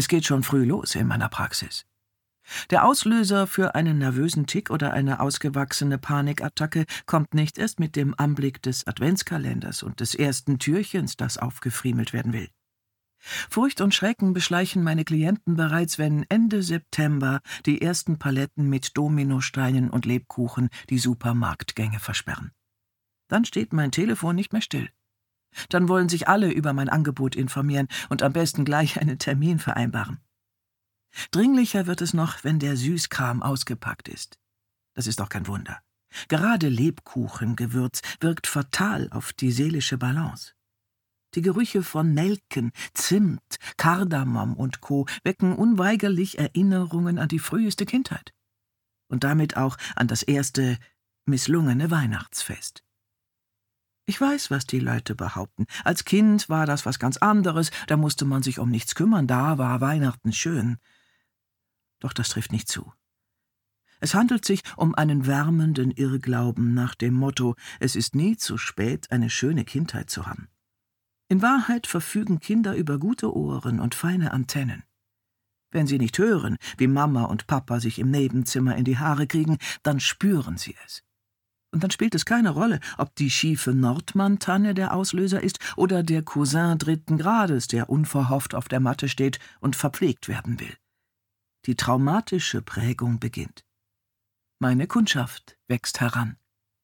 Es geht schon früh los in meiner Praxis. Der Auslöser für einen nervösen Tick oder eine ausgewachsene Panikattacke kommt nicht erst mit dem Anblick des Adventskalenders und des ersten Türchens, das aufgefriemelt werden will. Furcht und Schrecken beschleichen meine Klienten bereits, wenn Ende September die ersten Paletten mit Dominosteinen und Lebkuchen die Supermarktgänge versperren. Dann steht mein Telefon nicht mehr still. Dann wollen sich alle über mein Angebot informieren und am besten gleich einen Termin vereinbaren. Dringlicher wird es noch, wenn der Süßkram ausgepackt ist. Das ist doch kein Wunder. Gerade Lebkuchengewürz wirkt fatal auf die seelische Balance. Die Gerüche von Nelken, Zimt, Kardamom und Co. wecken unweigerlich Erinnerungen an die früheste Kindheit. Und damit auch an das erste, misslungene Weihnachtsfest. Ich weiß, was die Leute behaupten. Als Kind war das was ganz anderes, da musste man sich um nichts kümmern, da war Weihnachten schön. Doch das trifft nicht zu. Es handelt sich um einen wärmenden Irrglauben nach dem Motto, es ist nie zu spät, eine schöne Kindheit zu haben. In Wahrheit verfügen Kinder über gute Ohren und feine Antennen. Wenn sie nicht hören, wie Mama und Papa sich im Nebenzimmer in die Haare kriegen, dann spüren sie es. Und dann spielt es keine Rolle, ob die schiefe Nordmann-Tanne der Auslöser ist oder der Cousin 3. Grades, der unverhofft auf der Matte steht und verpflegt werden will. Die traumatische Prägung beginnt. Meine Kundschaft wächst heran.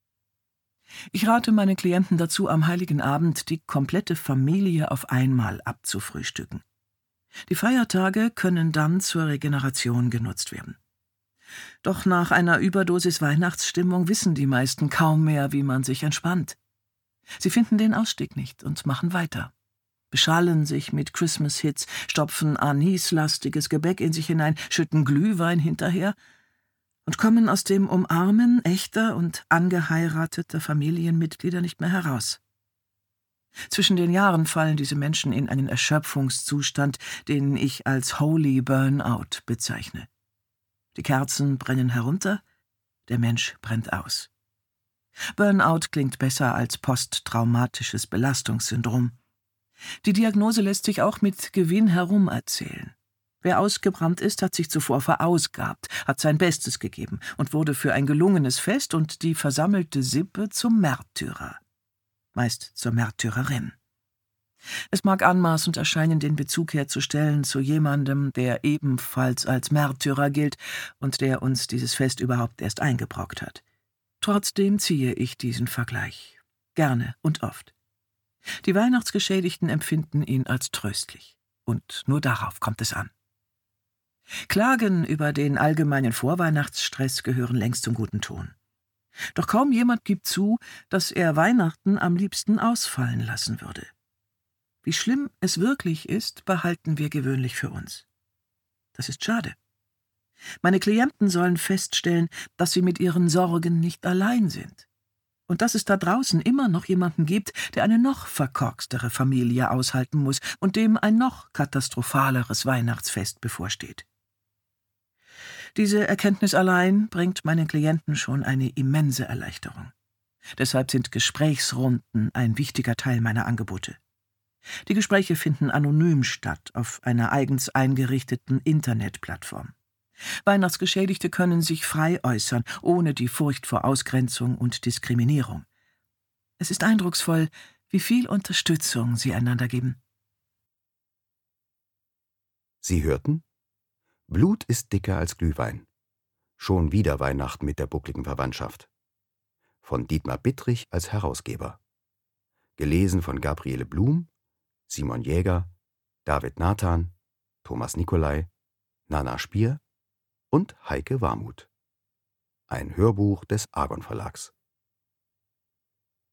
Ich rate meinen Klienten dazu, am Heiligen Abend die komplette Familie auf einmal abzufrühstücken. Die Feiertage können dann zur Regeneration genutzt werden. Doch nach einer Überdosis Weihnachtsstimmung wissen die meisten kaum mehr, wie man sich entspannt. Sie finden den Ausstieg nicht und machen weiter. Beschallen sich mit Christmas-Hits, stopfen anislastiges Gebäck in sich hinein, schütten Glühwein hinterher und kommen aus dem Umarmen echter und angeheirateter Familienmitglieder nicht mehr heraus. Zwischen den Jahren fallen diese Menschen in einen Erschöpfungszustand, den ich als Holy Burnout bezeichne. Die Kerzen brennen herunter, der Mensch brennt aus. Burnout klingt besser als posttraumatisches Belastungssyndrom. Die Diagnose lässt sich auch mit Gewinn herumerzählen. Wer ausgebrannt ist, hat sich zuvor verausgabt, hat sein Bestes gegeben und wurde für ein gelungenes Fest und die versammelte Sippe zum Märtyrer. Meist zur Märtyrerin. Es mag anmaßend erscheinen, den Bezug herzustellen zu jemandem, der ebenfalls als Märtyrer gilt und der uns dieses Fest überhaupt erst eingebrockt hat. Trotzdem ziehe ich diesen Vergleich. Gerne und oft. Die Weihnachtsgeschädigten empfinden ihn als tröstlich. Und nur darauf kommt es an. Klagen über den allgemeinen Vorweihnachtsstress gehören längst zum guten Ton. Doch kaum jemand gibt zu, dass er Weihnachten am liebsten ausfallen lassen würde. Wie schlimm es wirklich ist, behalten wir gewöhnlich für uns. Das ist schade. Meine Klienten sollen feststellen, dass sie mit ihren Sorgen nicht allein sind. Und dass es da draußen immer noch jemanden gibt, der eine noch verkorkstere Familie aushalten muss und dem ein noch katastrophaleres Weihnachtsfest bevorsteht. Diese Erkenntnis allein bringt meinen Klienten schon eine immense Erleichterung. Deshalb sind Gesprächsrunden ein wichtiger Teil meiner Angebote. Die Gespräche finden anonym statt auf einer eigens eingerichteten Internetplattform. Weihnachtsgeschädigte können sich frei äußern, ohne die Furcht vor Ausgrenzung und Diskriminierung. Es ist eindrucksvoll, wie viel Unterstützung sie einander geben. Sie hörten: Blut ist dicker als Glühwein. Schon wieder Weihnachten mit der buckligen Verwandtschaft. Von Dietmar Bittrich als Herausgeber. Gelesen von Gabriele Blum, Simon Jäger, David Nathan, Thomas Nicolai, Nana Spier und Heike Warmuth. Ein Hörbuch des Argon Verlags.